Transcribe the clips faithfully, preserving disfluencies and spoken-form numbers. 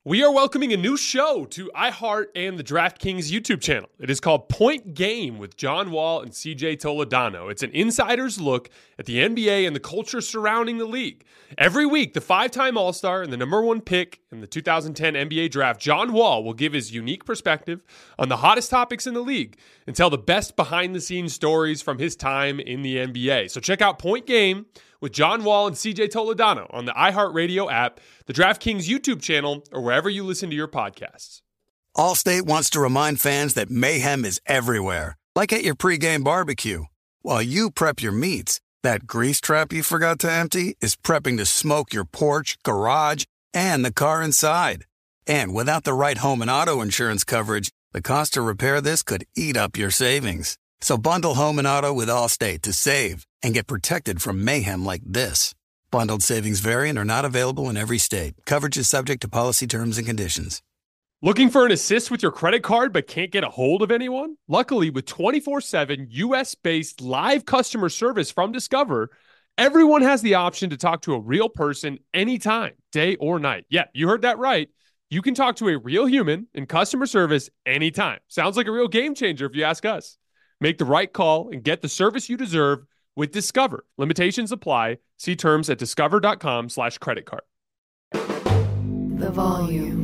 We are welcoming a new show to iHeart and the DraftKings YouTube channel. It is called Point Game with John Wall and C J Toledano. It's an insider's look at the N B A and the culture surrounding the league. Every week, the five-time All-Star and the number one pick in the two thousand ten N B A draft, John Wall, will give his unique perspective on the hottest topics in the league and tell the best behind-the-scenes stories from his time in the N B A. So check out Point Game with John Wall and C J Toledano on the iHeartRadio app, the DraftKings YouTube channel, or wherever you listen to your podcasts. Allstate wants to remind fans that mayhem is everywhere, like at your pregame barbecue. While you prep your meats, that grease trap you forgot to empty is prepping to smoke your porch, garage, and the car inside. And without the right home and auto insurance coverage, the cost to repair this could eat up your savings. So bundle home and auto with Allstate to save and get protected from mayhem like this. Bundled savings vary and are not available in every state. Coverage is subject to policy terms and conditions. Looking for an assist with your credit card but can't get a hold of anyone? Luckily, with twenty-four seven U S-based live customer service from Discover, everyone has the option to talk to a real person anytime, day or night. Yeah, you heard that right. You can talk to a real human in customer service anytime. Sounds like a real game changer if you ask us. Make the right call and get the service you deserve with Discover. Limitations apply. See terms at discover.com slash credit card. The volume.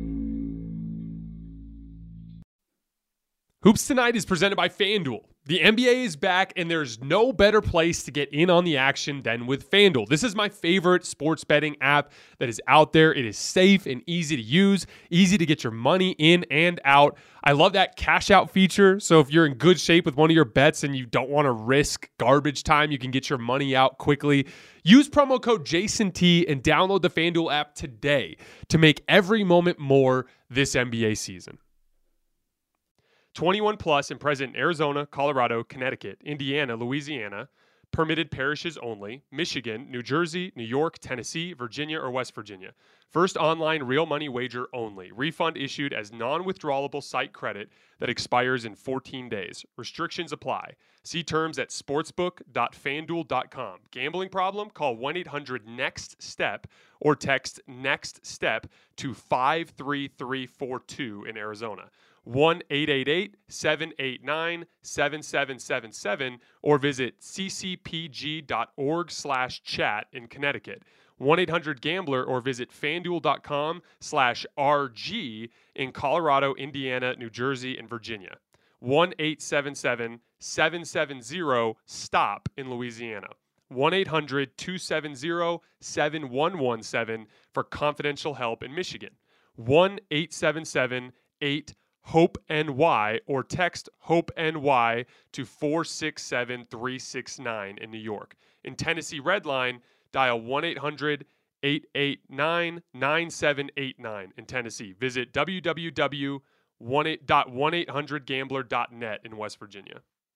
Hoops Tonight is presented by FanDuel. The N B A is back, and there's no better place to get in on the action than with FanDuel. This is my favorite sports betting app that is out there. It is safe and easy to use, easy to get your money in and out. I love that cash out feature. So if you're in good shape with one of your bets and you don't want to risk garbage time, you can get your money out quickly. Use promo code Jason T and download the FanDuel app today to make every moment more this N B A season. twenty-one plus and present in Arizona, Colorado, Connecticut, Indiana, Louisiana, permitted parishes only, Michigan, New Jersey, New York, Tennessee, Virginia, or West Virginia. First online real money wager only. Refund issued as non-withdrawable site credit that expires in fourteen days. Restrictions apply. See terms at sportsbook dot fanduel dot com. Gambling problem? Call one eight hundred next step or text NEXTSTEP to five three three four two in Arizona. one eight eight eight seven eight nine seven seven seven seven or visit ccpg.org slash chat in Connecticut. one eight hundred gambler or visit fanduel.com slash RG in Colorado, Indiana, New Jersey, and Virginia. one eight seven seven seven seven zero STOP in Louisiana. one eight hundred two seven zero seven one one seven for confidential help in Michigan. one eight seven seven eight HOPE N Y or text HOPE N Y to four six seven three six nine in New York. In Tennessee Redline, dial one eight hundred eight eight nine nine seven eight nine in Tennessee. Visit w w w dot one eight hundred gambler dot net in West Virginia.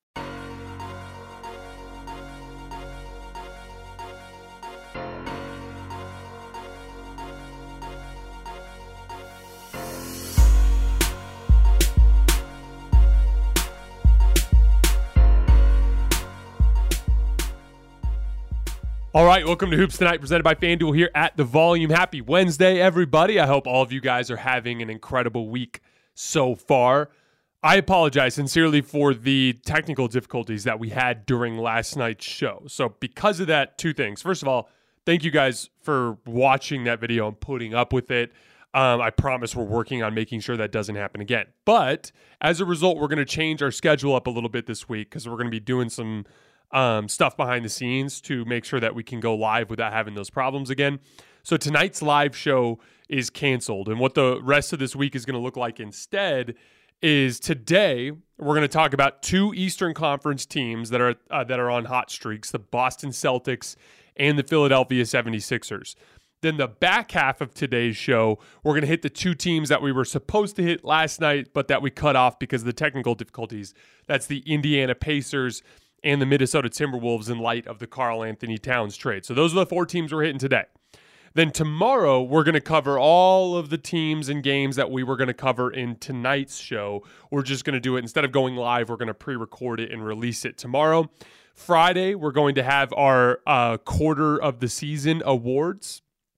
All right, welcome to Hoops Tonight, presented by FanDuel here at The Volume. Happy Wednesday, everybody. I hope all of you guys are having an incredible week so far. I apologize sincerely for the technical difficulties that we had during last night's show. So because of that, two things. First of all, thank you guys for watching that video and putting up with it. Um, I promise we're working on making sure that doesn't happen again. But as a result, we're going to change our schedule up a little bit this week because we're going to be doing some Um, stuff behind the scenes to make sure that we can go live without having those problems again. So tonight's live show is canceled. And what the rest of this week is going to look like instead is today we're going to talk about two Eastern Conference teams that are uh, that are on hot streaks, the Boston Celtics and the Philadelphia seventy-sixers. Then the back half of today's show, we're going to hit the two teams that we were supposed to hit last night, but that we cut off because of the technical difficulties. That's the Indiana Pacers and the Minnesota Timberwolves in light of the Karl Anthony Towns trade. So those are the four teams we're hitting today. Then tomorrow, we're going to cover all of the teams and games that we were going to cover in tonight's show. We're just going to do it. Instead of going live, we're going to pre-record it and release it tomorrow. Friday, we're going to have our uh, quarter of the season awards.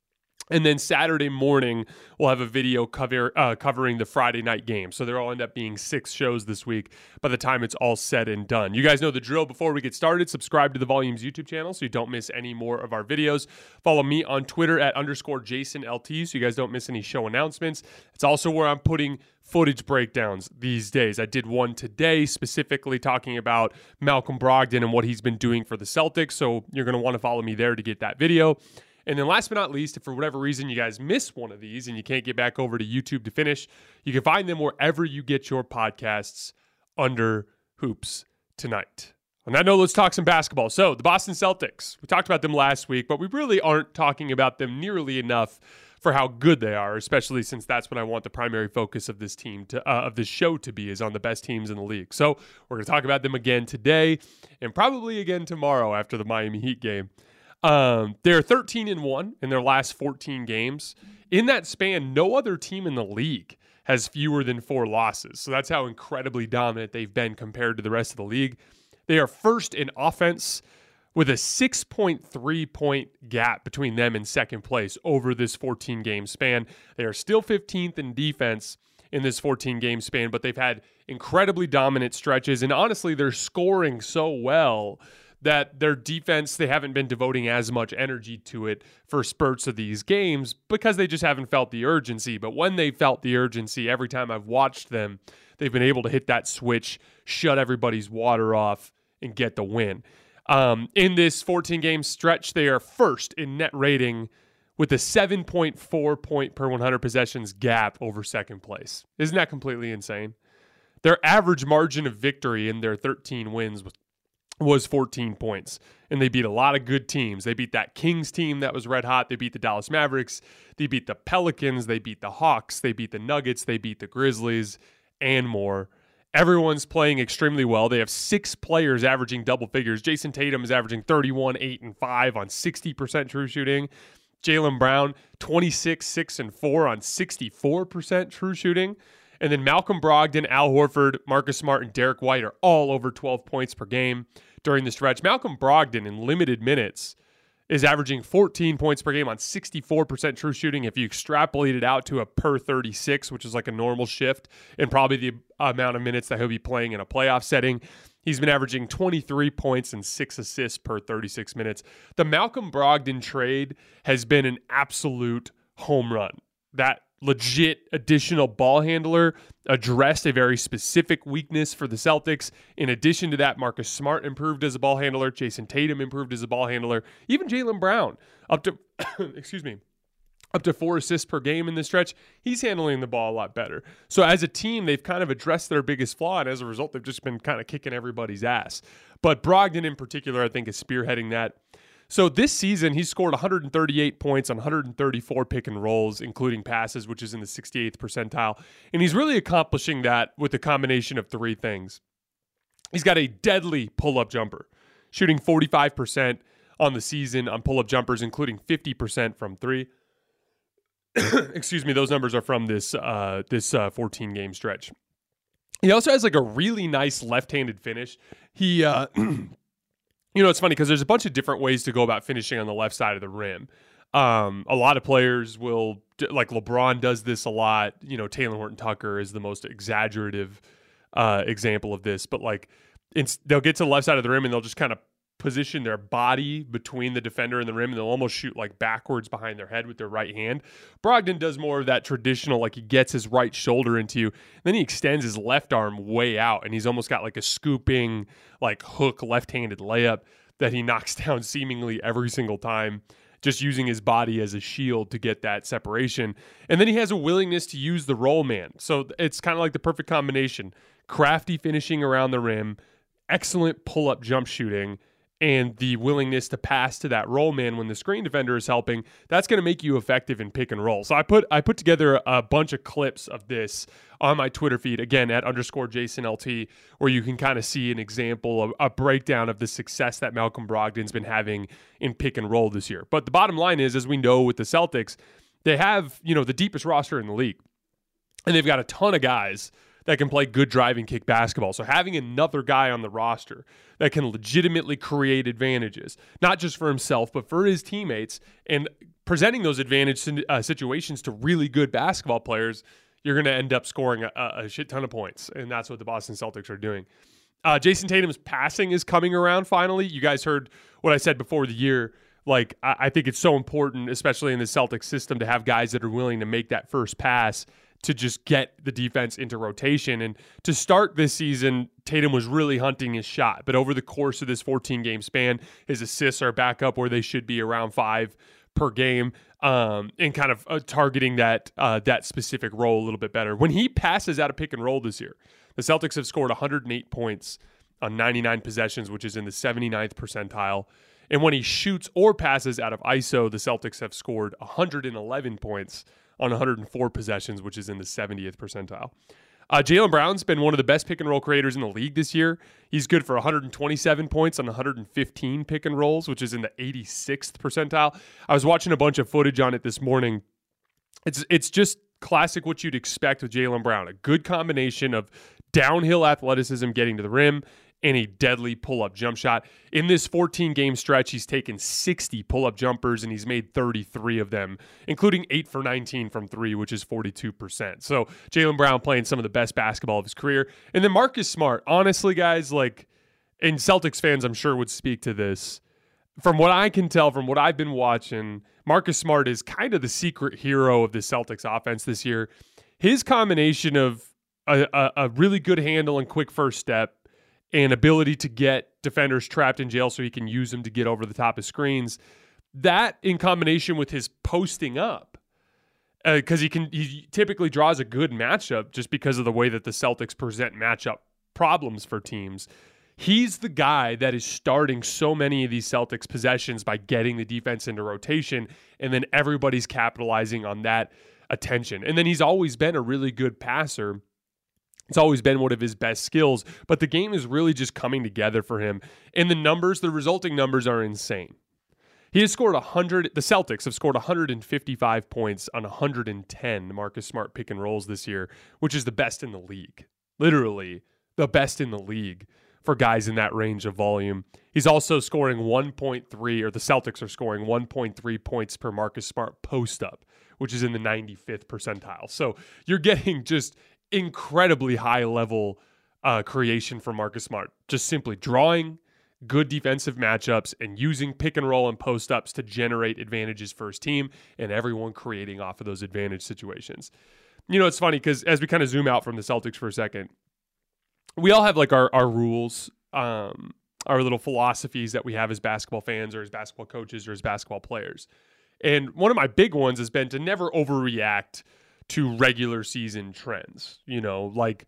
And then Saturday morning, we'll have a video cover, uh, covering the Friday night game. So there'll end up being six shows this week by the time it's all said and done. You guys know the drill. Before we get started, subscribe to the Volumes YouTube channel so you don't miss any more of our videos. Follow me on Twitter at underscore Jason L T so you guys don't miss any show announcements. It's also where I'm putting footage breakdowns these days. I did one today specifically talking about Malcolm Brogdon and what he's been doing for the Celtics. So you're going to want to follow me there to get that video. And then last but not least, if for whatever reason you guys miss one of these and you can't get back over to YouTube to finish, you can find them wherever you get your podcasts under Hoops Tonight. On that note, let's talk some basketball. So the Boston Celtics, we talked about them last week, but we really aren't talking about them nearly enough for how good they are, especially since that's what I want the primary focus of this team to uh, of this show to be, is on the best teams in the league. So we're going to talk about them again today and probably again tomorrow after the Miami Heat game. Um, they're thirteen and one in their last fourteen games. In that span, no other team in the league has fewer than four losses. So that's how incredibly dominant they've been compared to the rest of the league. They are first in offense with a six point three point gap between them and second place over this fourteen game span. They are still fifteenth in defense in this fourteen game span, but they've had incredibly dominant stretches. And honestly, they're scoring so well that their defense, they haven't been devoting as much energy to it for spurts of these games because they just haven't felt the urgency. But when they felt the urgency, every time I've watched them, they've been able to hit that switch, shut everybody's water off, and get the win. Um, in this fourteen game stretch, they are first in net rating with a seven point four point per one hundred possessions gap over second place. Isn't that completely insane? Their average margin of victory in their thirteen wins was was fourteen points, and they beat a lot of good teams. They beat that Kings team that was red hot. They beat the Dallas Mavericks. They beat the Pelicans. They beat the Hawks. They beat the Nuggets. They beat the Grizzlies and more. Everyone's playing extremely well. They have six players averaging double figures. Jason Tatum is averaging thirty-one, eight, and five on sixty percent true shooting. Jaylen Brown, twenty-six, six, and four on sixty-four percent true shooting. And then Malcolm Brogdon, Al Horford, Marcus Smart, and Derek White are all over twelve points per game during the stretch. Malcolm Brogdon, in limited minutes, is averaging fourteen points per game on sixty-four percent true shooting. If you extrapolate it out to a per thirty-six, which is like a normal shift, and probably the amount of minutes that he'll be playing in a playoff setting, he's been averaging twenty-three points and six assists per thirty-six minutes. The Malcolm Brogdon trade has been an absolute home run. That legit additional ball handler addressed a very specific weakness for the Celtics. In addition to that, Marcus Smart improved as a ball handler. Jason Tatum improved as a ball handler. Even Jaylen Brown, up to, excuse me, up to four assists per game in this stretch. He's handling the ball a lot better. So as a team, they've kind of addressed their biggest flaw, and as a result, they've just been kind of kicking everybody's ass. But Brogdon in particular, I think, is spearheading that. So this season, he's scored one hundred thirty-eight points on one hundred thirty-four pick and rolls, including passes, which is in the sixty-eighth percentile. And he's really accomplishing that with a combination of three things. He's got a deadly pull-up jumper, shooting forty-five percent on the season on pull-up jumpers, including fifty percent from three. Excuse me, those numbers are from this uh, this uh, fourteen game stretch. He also has like a really nice left-handed finish. He... Uh, You know, it's funny because there's a bunch of different ways to go about finishing on the left side of the rim. Um, a lot of players will, like LeBron does this a lot. You know, Taylor Horton-Tucker is the most exaggerative uh, example of this. But like, it's, they'll get to the left side of the rim and they'll just kind of position their body between the defender and the rim, and they'll almost shoot like backwards behind their head with their right hand. Brogdon does more of that traditional, like he gets his right shoulder into you, then he extends his left arm way out, and he's almost got like a scooping, like hook left-handed layup that he knocks down seemingly every single time, just using his body as a shield to get that separation. And then he has a willingness to use the roll man. So it's kind of like the perfect combination. Crafty finishing around the rim, excellent pull-up jump shooting, and the willingness to pass to that roll man when the screen defender is helping. That's going to make you effective in pick and roll. So I put I put together a bunch of clips of this on my Twitter feed, again, at underscore Jason L T, where you can kind of see an example of a breakdown of the success that Malcolm Brogdon's been having in pick and roll this year. But the bottom line is, as we know with the Celtics, they have, you know, the deepest roster in the league. And they've got a ton of guys that can play good driving kick basketball. So having another guy on the roster that can legitimately create advantages, not just for himself, but for his teammates, and presenting those advantage uh, situations to really good basketball players, you're going to end up scoring a, a shit ton of points. And that's what the Boston Celtics are doing. Uh, Jason Tatum's passing is coming around finally. You guys heard what I said before the year. Like, I, I think it's so important, especially in the Celtics system, to have guys that are willing to make that first pass to just get the defense into rotation. And to start this season, Tatum was really hunting his shot. But over the course of this fourteen-game span, his assists are back up where they should be, around five per game, um, and kind of uh, targeting that uh, that specific role a little bit better. When he passes out of pick and roll this year, the Celtics have scored one hundred eight points on ninety-nine possessions, which is in the seventy-ninth percentile. And when he shoots or passes out of I S O, the Celtics have scored one hundred eleven points on one hundred four possessions, which is in the seventieth percentile. Uh, Jaylen Brown's been one of the best pick and roll creators in the league this year. He's good for one hundred twenty-seven points on one hundred fifteen pick and rolls, which is in the eighty-sixth percentile. I was watching a bunch of footage on it this morning. It's it's just classic what you'd expect with Jaylen Brown. A good combination of downhill athleticism getting to the rim and a deadly pull-up jump shot. In this fourteen-game stretch, he's taken sixty pull-up jumpers, and he's made thirty-three of them, including eight for nineteen from three, which is forty-two percent. So Jaylen Brown playing some of the best basketball of his career. And then Marcus Smart. Honestly, guys, like, and Celtics fans, I'm sure, would speak to this. From what I can tell, from what I've been watching, Marcus Smart is kind of the secret hero of the Celtics offense this year. His combination of a, a, a really good handle and quick first step, and ability to get defenders trapped in jail so he can use them to get over the top of screens, that in combination with his posting up, because uh, he can he typically draws a good matchup just because of the way that the Celtics present matchup problems for teams. He's the guy that is starting so many of these Celtics possessions by getting the defense into rotation, and then everybody's capitalizing on that attention. And then he's always been a really good passer. It's always been one of his best skills, but the game is really just coming together for him. And the numbers, the resulting numbers are insane. He has scored one hundred, the Celtics have scored one hundred fifty-five points on one hundred ten Marcus Smart pick and rolls this year, which is the best in the league. Literally the best in the league for guys in that range of volume. He's also scoring one point three, or the Celtics are scoring one point three points per Marcus Smart post up, which is in the ninety-fifth percentile. So you're getting just incredibly high level uh, creation from Marcus Smart, just simply drawing good defensive matchups and using pick and roll and post ups to generate advantages for his team, and everyone creating off of those advantage situations. You know, it's funny because as we kind of zoom out from the Celtics for a second, we all have like our, our rules, um, our little philosophies that we have as basketball fans or as basketball coaches or as basketball players. And one of my big ones has been to never overreact to regular season trends, you know, like,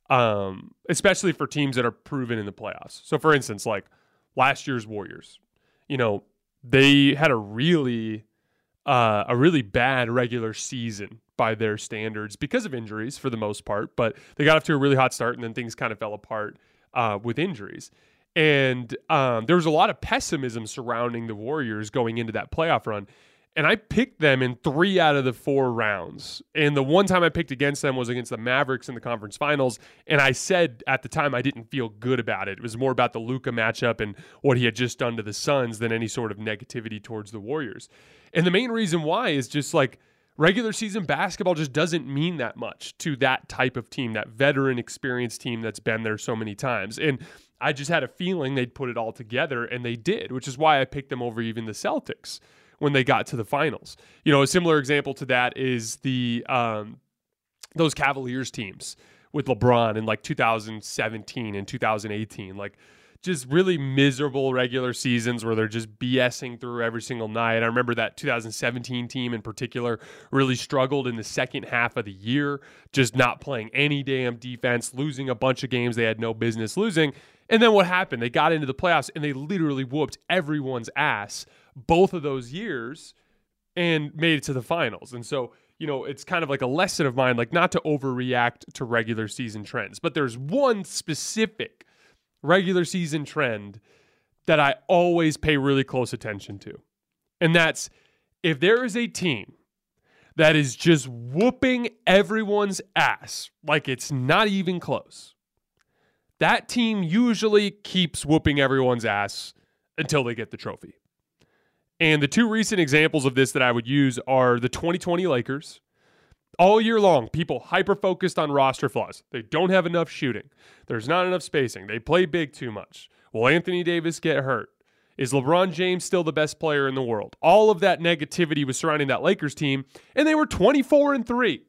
um, especially for teams that are proven in the playoffs. So for instance, like last year's Warriors, you know, they had a really, uh, a really bad regular season by their standards because of injuries for the most part, but they got off to a really hot start and then things kind of fell apart, uh, with injuries. And, um, there was a lot of pessimism surrounding the Warriors going into that playoff run. And I picked them in three out of the four rounds. And the one time I picked against them was against the Mavericks in the conference finals. And I said at the time I didn't feel good about it. It was more about the Luka matchup and what he had just done to the Suns than any sort of negativity towards the Warriors. And the main reason why is just like regular season basketball just doesn't mean that much to that type of team, that veteran experienced team that's been there so many times. And I just had a feeling they'd put it all together, and they did, which is why I picked them over even the Celtics when they got to the finals. You know, a similar example to that is the um, those Cavaliers teams with LeBron in like two thousand seventeen and two thousand eighteen. Like just really miserable regular seasons where they're just BSing through every single night. I remember that two thousand seventeen team in particular really struggled in the second half of the year, just not playing any damn defense, losing a bunch of games they had no business losing. And then what happened? They got into the playoffs and they literally whooped everyone's ass both of those years and made it to the finals. And so, you know, it's kind of like a lesson of mine, like not to overreact to regular season trends. But there's one specific regular season trend that I always pay really close attention to. And that's if there is a team that is just whooping everyone's ass like it's not even close, that team usually keeps whooping everyone's ass until they get the trophy. And the two recent examples of this that I would use are the twenty twenty Lakers. All year long, people hyper-focused on roster flaws. They don't have enough shooting. There's not enough spacing. They play big too much. Will Anthony Davis get hurt? Is LeBron James still the best player in the world? All of that negativity was surrounding that Lakers team, and they were twenty-four and three.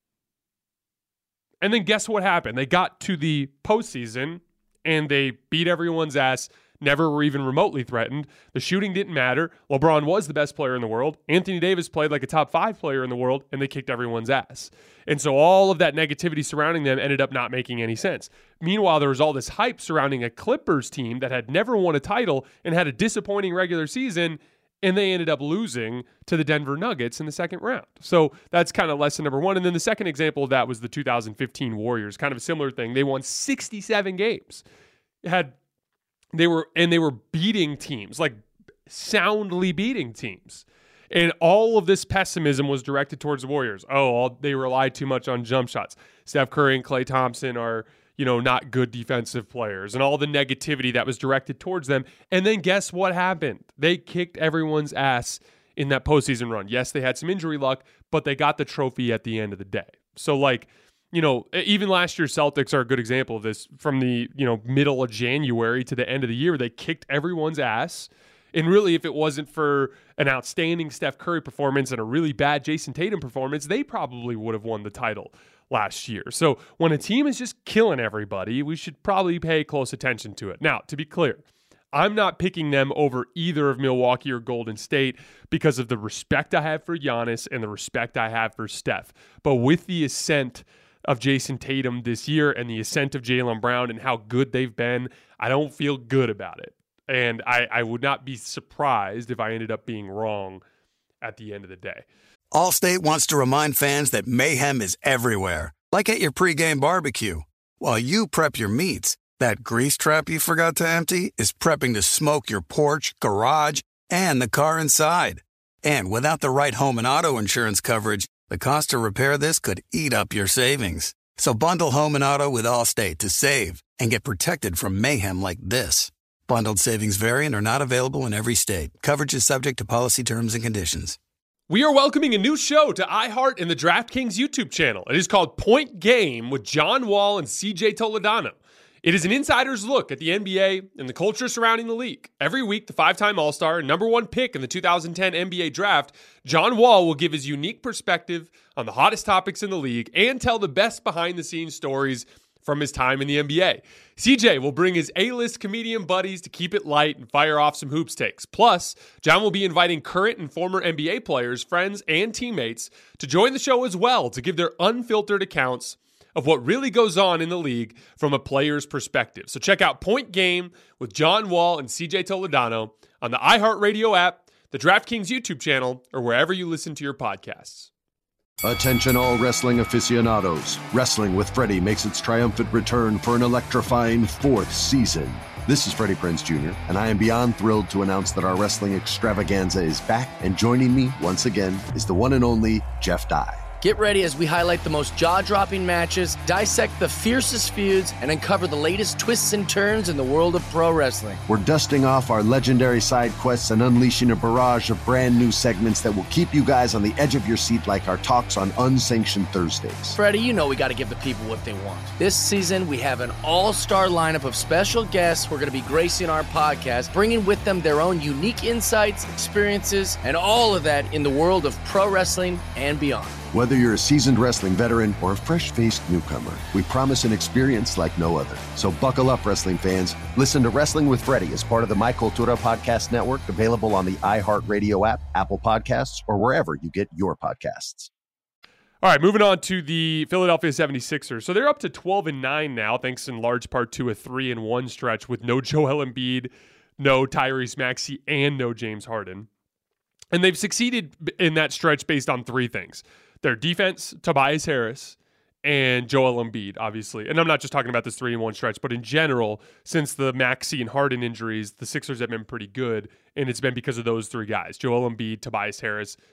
And then guess what happened? They got to the postseason, and they beat everyone's ass, never were even remotely threatened. The shooting didn't matter. LeBron was the best player in the world. Anthony Davis played like a top five player in the world, and they kicked everyone's ass. And so all of that negativity surrounding them ended up not making any sense. Meanwhile, there was all this hype surrounding a Clippers team that had never won a title and had a disappointing regular season, and they ended up losing to the Denver Nuggets in the second round. So that's kind of lesson number one. And then the second example of that was the two thousand fifteen Warriors, kind of a similar thing. They won sixty-seven games. Had They were and they were beating teams, like soundly beating teams. And all of this pessimism was directed towards the Warriors. Oh, all, they relied too much on jump shots. Steph Curry and Klay Thompson are, you know, not good defensive players, and all the negativity that was directed towards them. And then guess what happened? They kicked everyone's ass in that postseason run. Yes, they had some injury luck, but they got the trophy at the end of the day. So, like, you know, even last year's Celtics are a good example of this. From the, you know, middle of January to the end of the year, they kicked everyone's ass. And really, if it wasn't for an outstanding Steph Curry performance and a really bad Jason Tatum performance, they probably would have won the title last year. So when a team is just killing everybody, we should probably pay close attention to it. Now, to be clear, I'm not picking them over either of Milwaukee or Golden State because of the respect I have for Giannis and the respect I have for Steph. But with the ascent of Jason Tatum this year and the ascent of Jaylen Brown and how good they've been, I don't feel good about it. And I, I would not be surprised if I ended up being wrong at the end of the day. Allstate wants to remind fans that mayhem is everywhere, like at your pregame barbecue. While you prep your meats, that grease trap you forgot to empty is prepping to smoke your porch, garage, and the car inside. And without the right home and auto insurance coverage, the cost to repair this could eat up your savings. So bundle home and auto with Allstate to save and get protected from mayhem like this. Bundled savings vary and are not available in every state. Coverage is subject to policy terms and conditions. We are welcoming a new show to iHeart and the DraftKings YouTube channel. It is called Point Game with John Wall and C J Toledano. It is an insider's look at the N B A and the culture surrounding the league. Every week, the five-time All-Star and number one pick in the two thousand ten N B A draft, John Wall will give his unique perspective on the hottest topics in the league and tell the best behind-the-scenes stories from his time in the N B A. C J will bring his A-list comedian buddies to keep it light and fire off some hoops takes. Plus, John will be inviting current and former N B A players, friends, and teammates to join the show as well to give their unfiltered accounts of what really goes on in the league from a player's perspective. So check out Point Game with John Wall and C J Toledano on the iHeartRadio app, the DraftKings YouTube channel, or wherever you listen to your podcasts. Attention all wrestling aficionados. Wrestling with Freddie makes its triumphant return for an electrifying fourth season. This is Freddie Prinze Junior, and I am beyond thrilled to announce that our wrestling extravaganza is back, and joining me once again is the one and only Jeff Dye. Get ready as we highlight the most jaw-dropping matches, dissect the fiercest feuds, and uncover the latest twists and turns in the world of pro wrestling. We're dusting off our legendary side quests and unleashing a barrage of brand new segments that will keep you guys on the edge of your seat like our talks on Unsanctioned Thursdays. Freddie, you know we got to give the people what they want. This season, we have an all-star lineup of special guests who are going to be gracing our podcast, bringing with them their own unique insights, experiences, and all of that in the world of pro wrestling and beyond. Whether you're a seasoned wrestling veteran or a fresh-faced newcomer, we promise an experience like no other. So buckle up, wrestling fans. Listen to Wrestling with Freddie as part of the My Cultura Podcast Network, available on the iHeartRadio app, Apple Podcasts, or wherever you get your podcasts. All right, moving on to the Philadelphia seventy-sixers. So they're up to twelve and nine now, thanks in large part to a three and one stretch with no Joel Embiid, no Tyrese Maxey, and no James Harden. And they've succeeded in that stretch based on three things. Their defense, Tobias Harris, and Joel Embiid, obviously. And I'm not just talking about this three and one stretch, but in general, since the Maxey and Harden injuries, the Sixers have been pretty good, and it's been because of those three guys, Joel Embiid, Tobias Harris,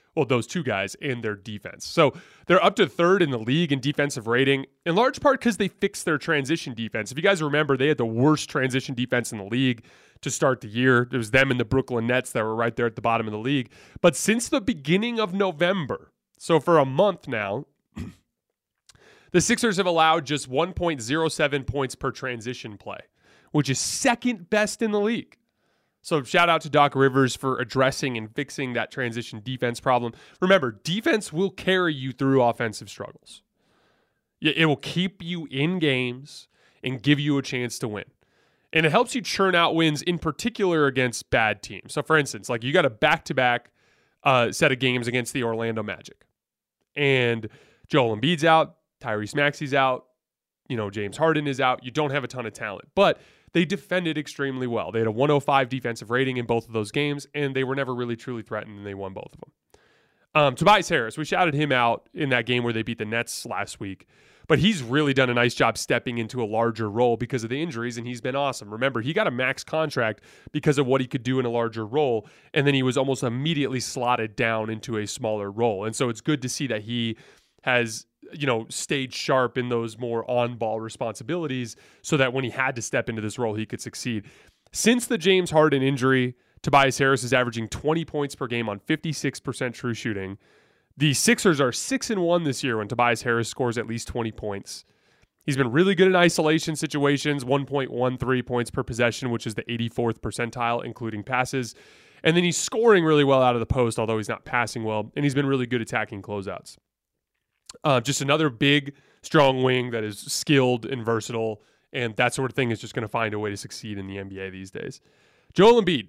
Well, those two guys and their defense. So they're up to third in the league in defensive rating, in large part because they fixed their transition defense. If you guys remember, they had the worst transition defense in the league to start the year. It was them and the Brooklyn Nets that were right there at the bottom of the league. But since the beginning of November, so for a month now, the Sixers have allowed just one point oh seven points per transition play, which is second best in the league. So shout out to Doc Rivers for addressing and fixing that transition defense problem. Remember, defense will carry you through offensive struggles. It will keep you in games and give you a chance to win. And it helps you churn out wins, in particular against bad teams. So for instance, like you got a back-to-back uh, set of games against the Orlando Magic. And Joel Embiid's out, Tyrese Maxey's out, you know, James Harden is out. You don't have a ton of talent. But they defended extremely well. They had a one oh five defensive rating in both of those games, and they were never really truly threatened, and they won both of them. Um, Tobias Harris, we shouted him out in that game where they beat the Nets last week, but he's really done a nice job stepping into a larger role because of the injuries, and he's been awesome. Remember, he got a max contract because of what he could do in a larger role, and then he was almost immediately slotted down into a smaller role. And so it's good to see that he has, you know, stayed sharp in those more on-ball responsibilities so that when he had to step into this role, he could succeed. Since the James Harden injury, Tobias Harris is averaging twenty points per game on fifty-six percent true shooting. The Sixers are six and one this year when Tobias Harris scores at least twenty points. He's been really good in isolation situations, one point one three points per possession, which is the eighty-fourth percentile, including passes. And then he's scoring really well out of the post, although he's not passing well, and he's been really good attacking closeouts. Uh, just another big, strong wing that is skilled and versatile, and that sort of thing is just going to find a way to succeed in the N B A these days. Joel Embiid.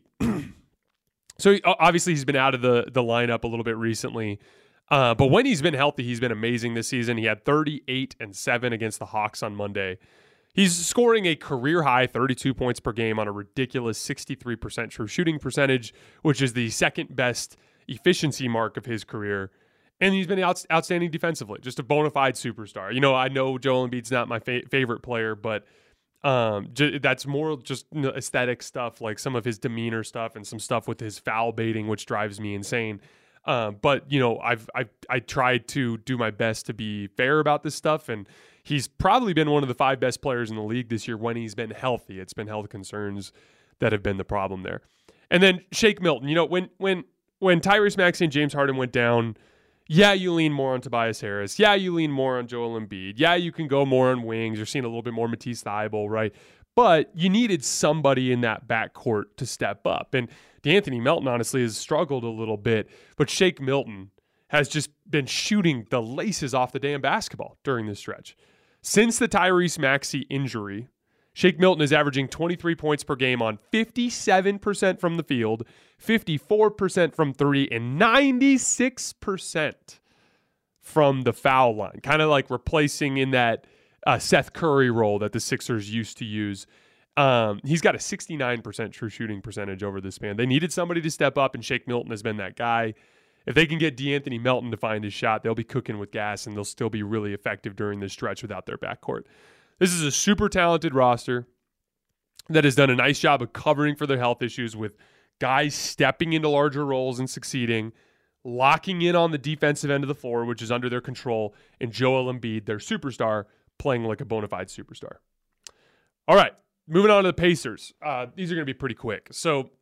So he, obviously he's been out of the, the lineup a little bit recently, uh, but when he's been healthy, he's been amazing this season. He had thirty-eight and seven against the Hawks on Monday. He's scoring a career-high thirty-two points per game on a ridiculous sixty-three percent true shooting percentage, which is the second best efficiency mark of his career. And he's been out, outstanding defensively, just a bona fide superstar. You know, I know Joel Embiid's not my fa- favorite player, but um, j- that's more just you know, aesthetic stuff, like some of his demeanor stuff and some stuff with his foul baiting, which drives me insane. Um, but, you know, I've, I've I tried to do my best to be fair about this stuff, and he's probably been one of the five best players in the league this year when he's been healthy. It's been health concerns that have been the problem there. And then Shake Milton, you know, when when when Tyrese Maxey and James Harden went down, yeah, you lean more on Tobias Harris. Yeah, you lean more on Joel Embiid. Yeah, you can go more on wings. You're seeing a little bit more Matisse Thybulle, right? But you needed somebody in that backcourt to step up. And D'Anthony Melton, honestly, has struggled a little bit. But Shake Milton has just been shooting the laces off the damn basketball during this stretch. Since the Tyrese Maxey injury, Shake Milton is averaging twenty-three points per game on fifty-seven percent from the field, fifty-four percent from three, and ninety-six percent from the foul line. Kind of like replacing in that uh, Seth Curry role that the Sixers used to use. Um, he's got a sixty-nine percent true shooting percentage over this span. They needed somebody to step up, and Shake Milton has been that guy. If they can get D'Anthony Melton to find his shot, they'll be cooking with gas, and they'll still be really effective during this stretch without their backcourt. This is a super talented roster that has done a nice job of covering for their health issues with guys stepping into larger roles and succeeding, locking in on the defensive end of the floor, which is under their control, and Joel Embiid, their superstar, playing like a bona fide superstar. All right, moving on to the Pacers. Uh, these are going to be pretty quick. So,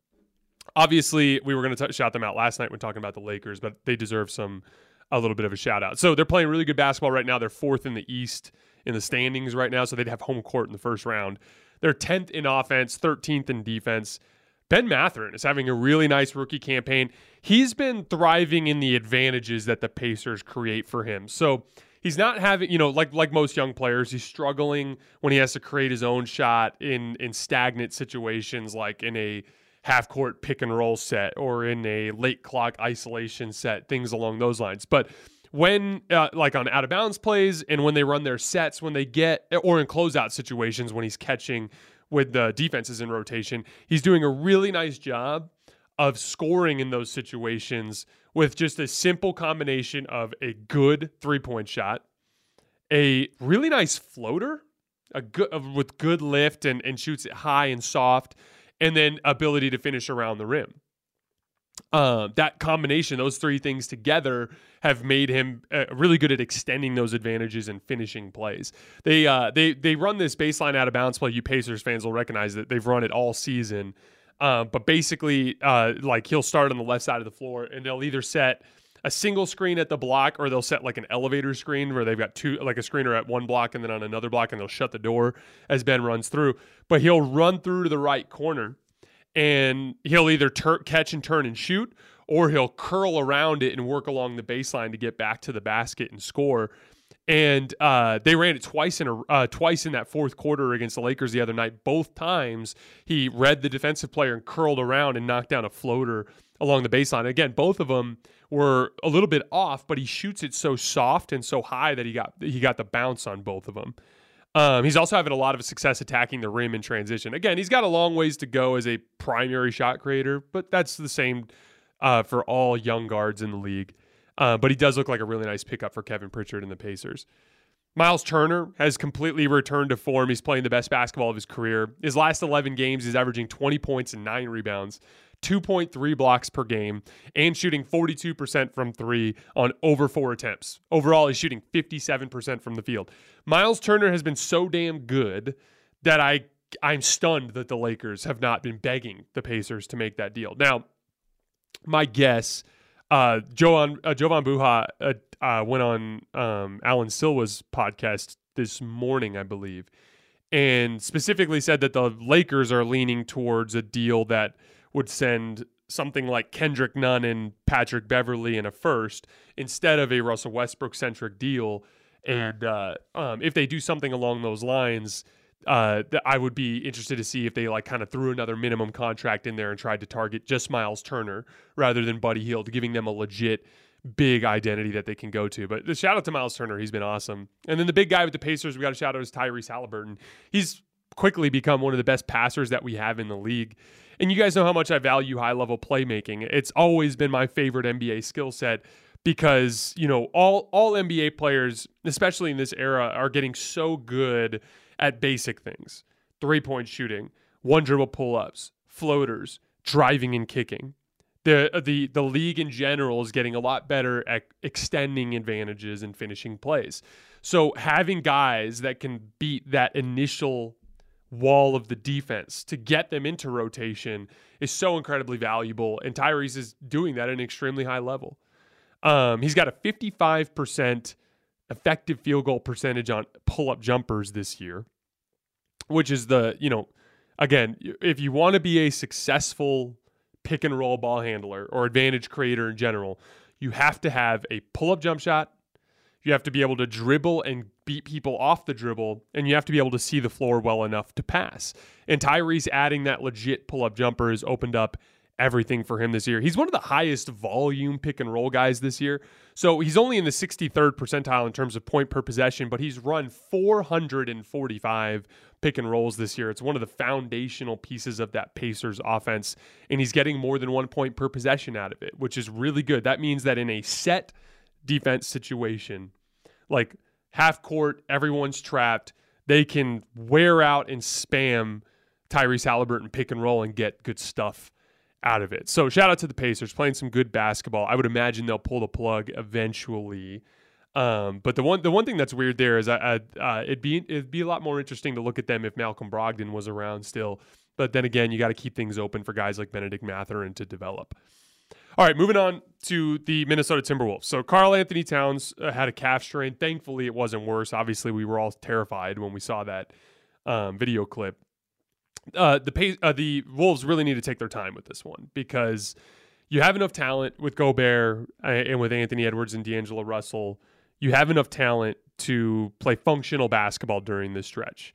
obviously, we were going to shout them out last night when talking about the Lakers, but they deserve some a little bit of a shout out. So they're playing really good basketball right now. They're fourth in the East in the standings right now, so they'd have home court in the first round. They're tenth in offense, thirteenth in defense. Ben Mathurin is having a really nice rookie campaign. He's been thriving in the advantages that the Pacers create for him. So he's not having, you know, like like most young players, he's struggling when he has to create his own shot in in stagnant situations, like in a half-court pick-and-roll set or in a late-clock isolation set, things along those lines. But when, uh, like on out-of-bounds plays and when they run their sets, when they get, or in closeout situations when he's catching with the defenses in rotation, he's doing a really nice job of scoring in those situations with just a simple combination of a good three-point shot, a really nice floater, a good uh, with good lift and, and shoots it high and soft, and then ability to finish around the rim. Uh, that combination, those three things together, have made him uh, really good at extending those advantages and finishing plays. They uh, they they run this baseline out of bounds play. You Pacers fans will recognize that they've run it all season. Uh, but basically, uh, like he'll start on the left side of the floor, and they'll either set a single screen at the block, or they'll set like an elevator screen where they've got two, like a screener at one block and then on another block, and they'll shut the door as Ben runs through. But he'll run through to the right corner, and he'll either tur- catch and turn and shoot, or he'll curl around it and work along the baseline to get back to the basket and score. And uh, they ran it twice in a uh, twice in that fourth quarter against the Lakers the other night. Both times he read the defensive player and curled around and knocked down a floater along the baseline. Again, both of them were a little bit off, but he shoots it so soft and so high that he got he got the bounce on both of them. Um, he's also having a lot of success attacking the rim in transition. Again, he's got a long ways to go as a primary shot creator, but that's the same uh, for all young guards in the league. Uh, but he does look like a really nice pickup for Kevin Pritchard and the Pacers. Miles Turner has completely returned to form. He's playing the best basketball of his career. His last eleven games, he's averaging twenty points and nine rebounds, two point three blocks per game, and shooting forty-two percent from three on over four attempts. Overall, he's shooting fifty-seven percent from the field. Miles Turner has been so damn good that I, I'm stunned that the Lakers have not been begging the Pacers to make that deal. Now, my guess, uh, Jovan, uh, Jovan Buha uh, uh, went on um, Alan Silva's podcast this morning, I believe, and specifically said that the Lakers are leaning towards a deal that would send something like Kendrick Nunn and Patrick Beverley in a first instead of a Russell Westbrook-centric deal. And uh, um, if they do something along those lines, uh, th- I would be interested to see if they like kind of threw another minimum contract in there and tried to target just Miles Turner rather than Buddy Hield, giving them a legit big identity that they can go to. But the shout out to Miles Turner. He's been awesome. And then the big guy with the Pacers we got to shout out is Tyrese Halliburton. He's quickly become one of the best passers that we have in the league. And you guys know how much I value high-level playmaking. It's always been my favorite N B A skill set because, you know, all all N B A players, especially in this era, are getting so good at basic things. Three-point shooting, one-dribble pull-ups, floaters, driving and kicking. The, the, the league in general is getting a lot better at extending advantages and finishing plays. So having guys that can beat that initial wall of the defense to get them into rotation is so incredibly valuable, and Tyrese is doing that at an extremely high level. Um, he's got a fifty-five percent effective field goal percentage on pull-up jumpers this year, which is the, you know, again, if you want to be a successful pick-and-roll ball handler or advantage creator in general, you have to have a pull-up jump shot. You have to be able to dribble and beat people off the dribble, and you have to be able to see the floor well enough to pass. And Tyrese adding that legit pull-up jumper has opened up everything for him this year. He's one of the highest volume pick-and-roll guys this year. So he's only in the sixty-third percentile in terms of point per possession, but he's run four hundred forty-five pick-and-rolls this year. It's one of the foundational pieces of that Pacers offense, and he's getting more than one point per possession out of it, which is really good. That means that in a set defense situation, like half court, everyone's trapped, they can wear out and spam Tyrese Halliburton pick and roll and get good stuff out of it. So shout out to the Pacers playing some good basketball. I would imagine they'll pull the plug eventually. Um, but the one the one thing that's weird there is I, I, uh, it'd be it'd be a lot more interesting to look at them if Malcolm Brogdon was around still. But then again, you got to keep things open for guys like Benedict Mathurin to develop. All right, moving on to the Minnesota Timberwolves. So Karl Anthony Towns uh, had a calf strain. Thankfully, it wasn't worse. Obviously, we were all terrified when we saw that um, video clip. Uh, the pay, uh, the Wolves really need to take their time with this one because you have enough talent with Gobert uh, and with Anthony Edwards and D'Angelo Russell. You have enough talent to play functional basketball during this stretch.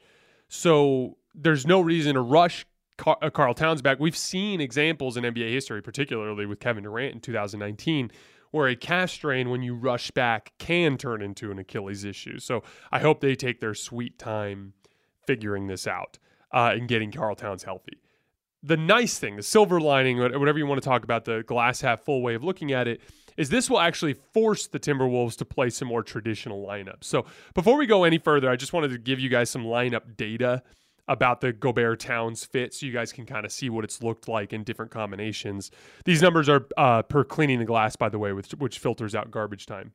So there's no reason to rush Car- uh, Karl Towns back. We've seen examples in N B A history, particularly with Kevin Durant in two thousand nineteen, where a calf strain, when you rush back, can turn into an Achilles issue. So I hope they take their sweet time figuring this out uh, and getting Karl Towns healthy. The nice thing, the silver lining, whatever you want to talk about, the glass half full way of looking at it, is this will actually force the Timberwolves to play some more traditional lineups. So before we go any further, I just wanted to give you guys some lineup data about the Gobert-Towns fit so you guys can kind of see what it's looked like in different combinations. These numbers are uh, per cleaning the glass, by the way, which, which filters out garbage time.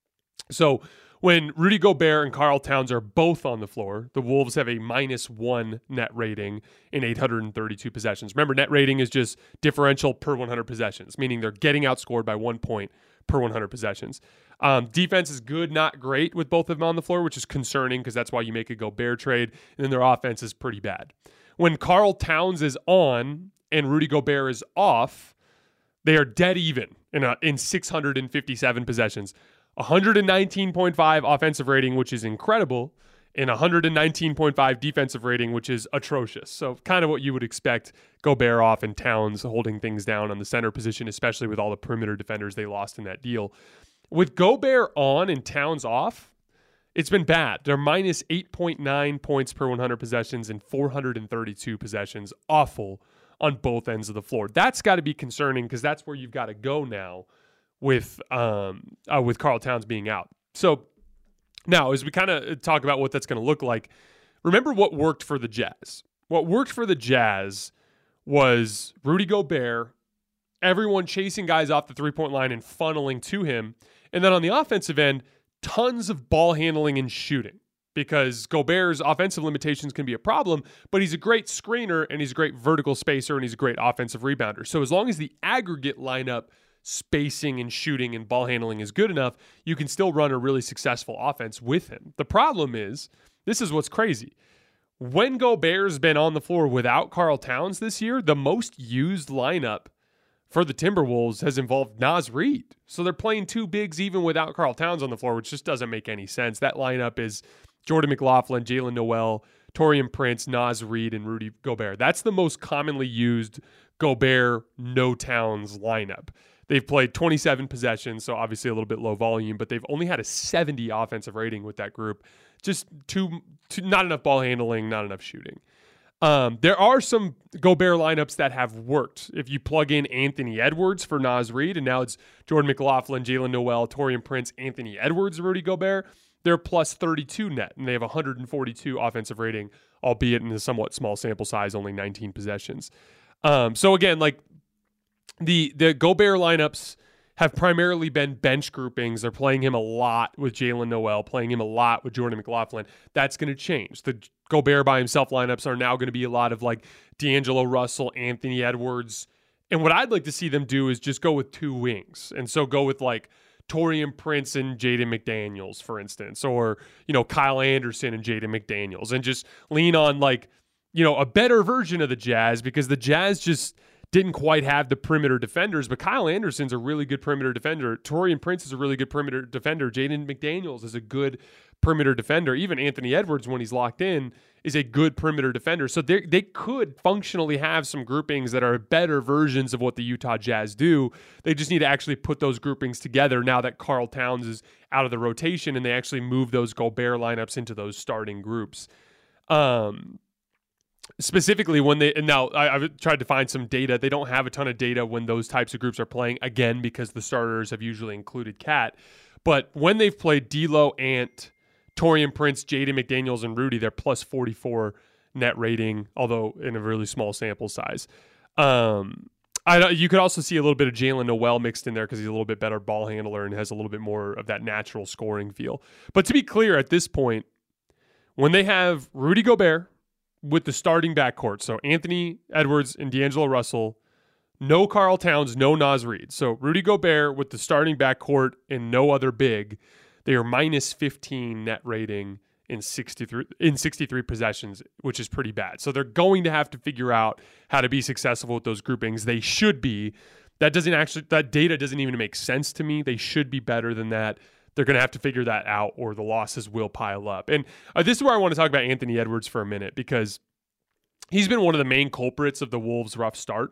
So when Rudy Gobert and Karl Towns are both on the floor, the Wolves have a minus one net rating in eight hundred thirty-two possessions. Remember, net rating is just differential per one hundred possessions, meaning they're getting outscored by one point per one hundred possessions. Um, defense is good, not great with both of them on the floor, which is concerning because that's why you make a Gobert trade. And then their offense is pretty bad. When Karl Towns is on and Rudy Gobert is off, they are dead even in, a, in six hundred fifty-seven possessions. one hundred nineteen point five offensive rating, which is incredible, and one hundred nineteen point five defensive rating, which is atrocious. So kind of what you would expect, Gobert off and Towns holding things down on the center position, especially with all the perimeter defenders they lost in that deal. With Gobert on and Towns off, it's been bad. They're minus eight point nine points per one hundred possessions and four hundred thirty-two possessions. Awful on both ends of the floor. That's got to be concerning because that's where you've got to go now with um uh, with Karl Towns being out. So now as we kind of talk about what that's going to look like, remember what worked for the Jazz. What worked for the Jazz was Rudy Gobert, everyone chasing guys off the three-point line and funneling to him. And then on the offensive end, tons of ball handling and shooting because Gobert's offensive limitations can be a problem, but he's a great screener and he's a great vertical spacer and he's a great offensive rebounder. So as long as the aggregate lineup spacing and shooting and ball handling is good enough, you can still run a really successful offense with him. The problem is, this is what's crazy. When Gobert's been on the floor without Karl Towns this year, the most used lineup for the Timberwolves has involved Naz Reid. So they're playing two bigs even without Karl Towns on the floor, which just doesn't make any sense. That lineup is Jordan McLaughlin, Jalen Noel, Taurean Prince, Naz Reid, and Rudy Gobert. That's the most commonly used Gobert, no Towns lineup. They've played twenty-seven possessions, so obviously a little bit low volume, but they've only had a seventy offensive rating with that group. Just too, too not enough ball handling, not enough shooting. Um, there are some Gobert lineups that have worked. If you plug in Anthony Edwards for Naz Reid, and now it's Jordan McLaughlin, Jalen Noel, Taurean Prince, Anthony Edwards, Rudy Gobert, they're plus thirty-two net, and they have one hundred forty-two offensive rating, albeit in a somewhat small sample size, only nineteen possessions. Um, so again, like the the Gobert lineups have primarily been bench groupings. They're playing him a lot with Jalen Noel, playing him a lot with Jordan McLaughlin. That's going to change. The Gobert by himself lineups are now going to be a lot of like D'Angelo Russell, Anthony Edwards. And what I'd like to see them do is just go with two wings. And so go with like Taurean Prince and Jaden McDaniels, for instance, or, you know, Kyle Anderson and Jaden McDaniels, and just lean on like, you know, a better version of the Jazz, because the Jazz just didn't quite have the perimeter defenders, but Kyle Anderson's a really good perimeter defender. Taurean Prince is a really good perimeter defender. Jaden McDaniels is a good perimeter defender. Even Anthony Edwards, when he's locked in, is a good perimeter defender. So they they could functionally have some groupings that are better versions of what the Utah Jazz do. They just need to actually put those groupings together now that Karl Towns is out of the rotation, and they actually move those Gobert lineups into those starting groups. Um, Specifically when they, and now I, I've tried to find some data. They don't have a ton of data when those types of groups are playing, again, because the starters have usually included Cat. But when they've played D'Lo, Ant, Taurean Prince, Jaden McDaniels, and Rudy, they're plus forty-four net rating, although in a really small sample size. Um, I, you could also see a little bit of Jalen Noel mixed in there because he's a little bit better ball handler and has a little bit more of that natural scoring feel. But to be clear, at this point, when they have Rudy Gobert with the starting backcourt, so Anthony Edwards and D'Angelo Russell, no Karl Towns, no Naz Reid. So Rudy Gobert with the starting backcourt and no other big, they are minus fifteen net rating in sixty-three in sixty-three possessions, which is pretty bad. So they're going to have to figure out how to be successful with those groupings. They should be. That doesn't actually, that data doesn't even make sense to me. They should be better than that. They're going to have to figure that out, or the losses will pile up. And uh, this is where I want to talk about Anthony Edwards for a minute, because he's been one of the main culprits of the Wolves' rough start.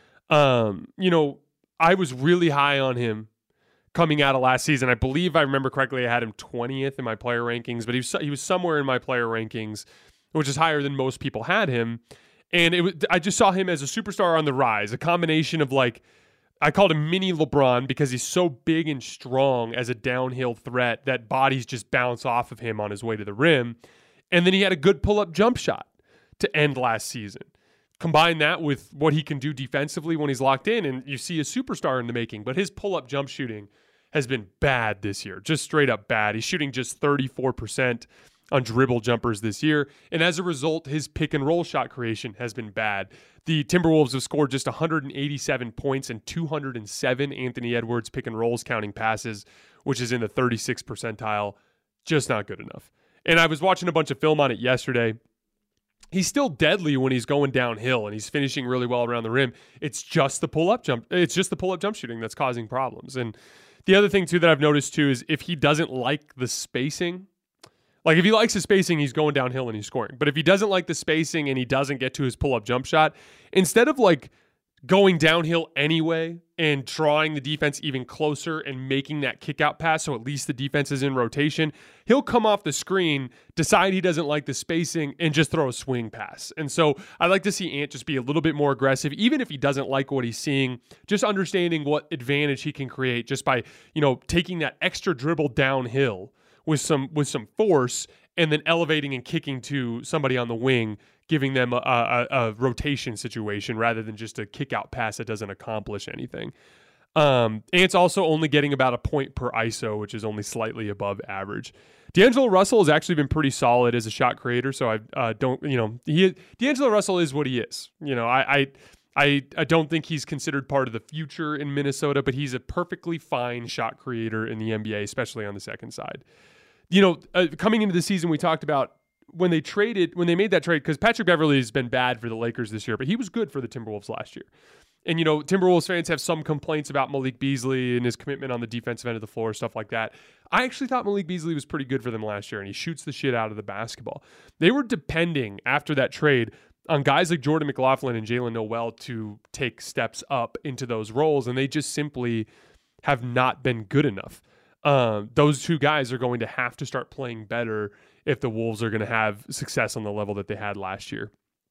Um, you know, I was really high on him coming out of last season. I believe I remember correctly, I had him twentieth in my player rankings, but he was, he was somewhere in my player rankings, which is higher than most people had him. And it was, I just saw him as a superstar on the rise, a combination of like, I called him mini LeBron because he's so big and strong as a downhill threat that bodies just bounce off of him on his way to the rim. And then he had a good pull-up jump shot. to end last season. Combine that with what he can do defensively when he's locked in, and you see a superstar in the making. But his pull-up jump shooting has been bad this year, just straight up bad. He's shooting just thirty-four percent on dribble jumpers this year, and as a result, his pick-and-roll shot creation has been bad. The Timberwolves have scored just one hundred eighty-seven points and two hundred seven Anthony Edwards pick-and-rolls counting passes, which is in the thirty-sixth percentile. Just not good enough. And I was watching a bunch of film on it yesterday. He's still deadly when he's going downhill and he's finishing really well around the rim. It's just the pull-up jump. It's just the pull-up jump shooting that's causing problems. And the other thing too that I've noticed too is if he doesn't like the spacing, like if he likes the spacing, he's going downhill and he's scoring. But if he doesn't like the spacing and he doesn't get to his pull-up jump shot, instead of like going downhill anyway and drawing the defense even closer and making that kick-out pass so at least the defense is in rotation, he'll come off the screen, decide he doesn't like the spacing, and just throw a swing pass. And so I like to see Ant just be a little bit more aggressive, even if he doesn't like what he's seeing, just understanding what advantage he can create just by, you know, taking that extra dribble downhill with some with some force and then elevating and kicking to somebody on the wing, giving them a, a, a rotation situation rather than just a kick-out pass that doesn't accomplish anything. Um, Ant's also only getting about a point per I S O, which is only slightly above average. D'Angelo Russell has actually been pretty solid as a shot creator, so I uh, don't, you know, he D'Angelo Russell is what he is. You know, I, I I I don't think he's considered part of the future in Minnesota, but he's a perfectly fine shot creator in the N B A, especially on the second side. You know, uh, coming into the season, we talked about when they traded, when they made that trade, because Patrick Beverley has been bad for the Lakers this year, but he was good for the Timberwolves last year. And, you know, Timberwolves fans have some complaints about Malik Beasley and his commitment on the defensive end of the floor, stuff like that. I actually thought Malik Beasley was pretty good for them last year, and he shoots the shit out of the basketball. They were depending, after that trade, on guys like Jordan McLaughlin and Jalen Noel to take steps up into those roles, and they just simply have not been good enough. Um, those two guys are going to have to start playing better if the Wolves are going to have success on the level that they had last year.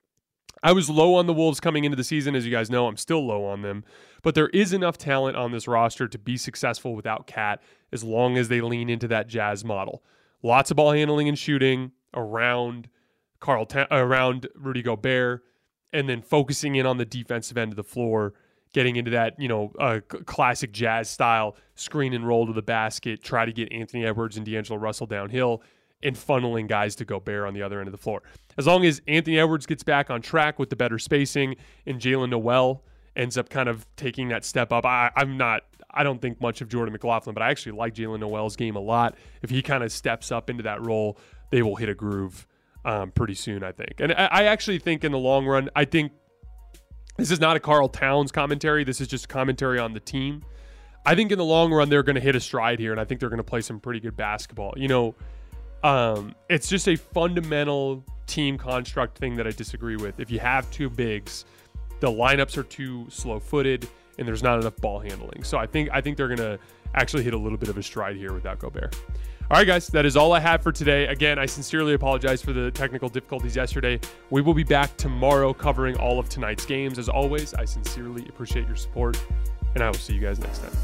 I was low on the Wolves coming into the season. As you guys know, I'm still low on them. But there is enough talent on this roster to be successful without Cat as long as they lean into that Jazz model. Lots of ball handling and shooting around Carl, Ta- around Rudy Gobert, and then focusing in on the defensive end of the floor, getting into that, you know, uh, classic Jazz style screen and roll to the basket, try to get Anthony Edwards and D'Angelo Russell downhill, and funneling guys to Gobert on the other end of the floor. As long as Anthony Edwards gets back on track with the better spacing and Jalen Noel ends up kind of taking that step up, I, I'm not, I don't think much of Jordan McLaughlin, but I actually like Jalen Noel's game a lot. If he kind of steps up into that role, they will hit a groove um, pretty soon, I think. And I, I actually think in the long run, I think this is not a Karl Towns commentary. This is just a commentary on the team. I think in the long run, they're going to hit a stride here, and I think they're going to play some pretty good basketball. You know, um, it's just a fundamental team construct thing that I disagree with. If you have two bigs, the lineups are too slow-footed, and there's not enough ball handling. So I think I think they're going to actually hit a little bit of a stride here without Gobert. All right, guys, that is all I have for today. Again, I sincerely apologize for the technical difficulties yesterday. We will be back tomorrow covering all of tonight's games. As always, I sincerely appreciate your support, and I will see you guys next time.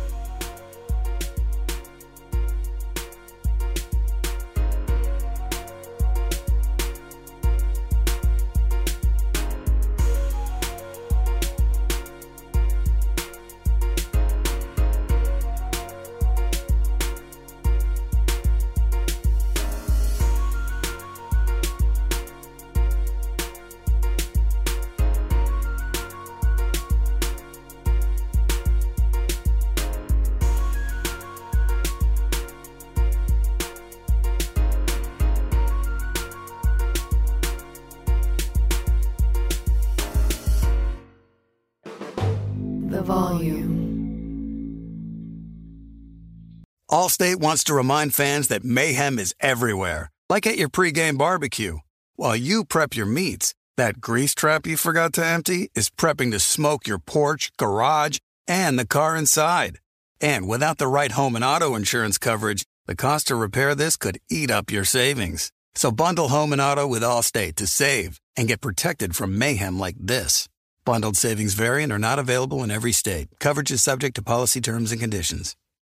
Allstate wants to remind fans that mayhem is everywhere, like at your pregame barbecue. While you prep your meats, that grease trap you forgot to empty is prepping to smoke your porch, garage, and the car inside. And without the right home and auto insurance coverage, the cost to repair this could eat up your savings. So bundle home and auto with Allstate to save and get protected from mayhem like this. Bundled savings vary and are not available in every state. Coverage is subject to policy terms and conditions.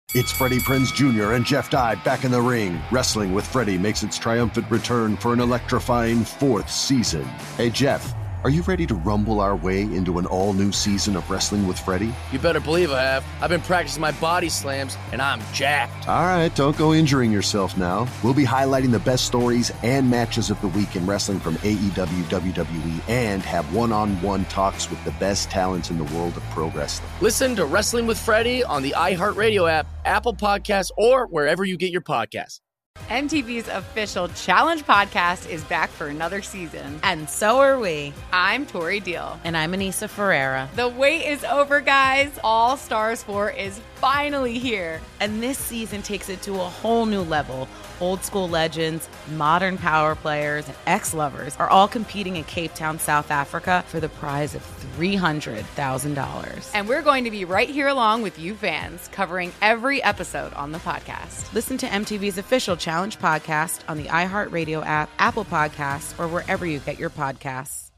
It's Freddie Prinze Junior and Jeff Dye back in the ring. Wrestling with Freddie makes its triumphant return for an electrifying fourth season. Hey, Jeff, are you ready to rumble our way into an all-new season of Wrestling with Freddie? You better believe I have. I've been practicing my body slams, and I'm jacked. All right, don't go injuring yourself now. We'll be highlighting the best stories and matches of the week in wrestling from A E W, W W E, and have one-on-one talks with the best talents in the world of pro wrestling. Listen to Wrestling with Freddie on the iHeartRadio app, Apple Podcasts, or wherever you get your podcasts. M T V's official Challenge podcast is back for another season. And so are we. I'm Tori Deal. And I'm Anissa Ferreira. The wait is over, guys. All Stars four is finally here. And this season takes it to a whole new level. Old school legends, modern power players, and ex-lovers are all competing in Cape Town, South Africa for the prize of three hundred thousand dollars. And we're going to be right here along with you fans, covering every episode on the podcast. Listen to M T V's official Challenge podcast on the iHeartRadio app, Apple Podcasts, or wherever you get your podcasts.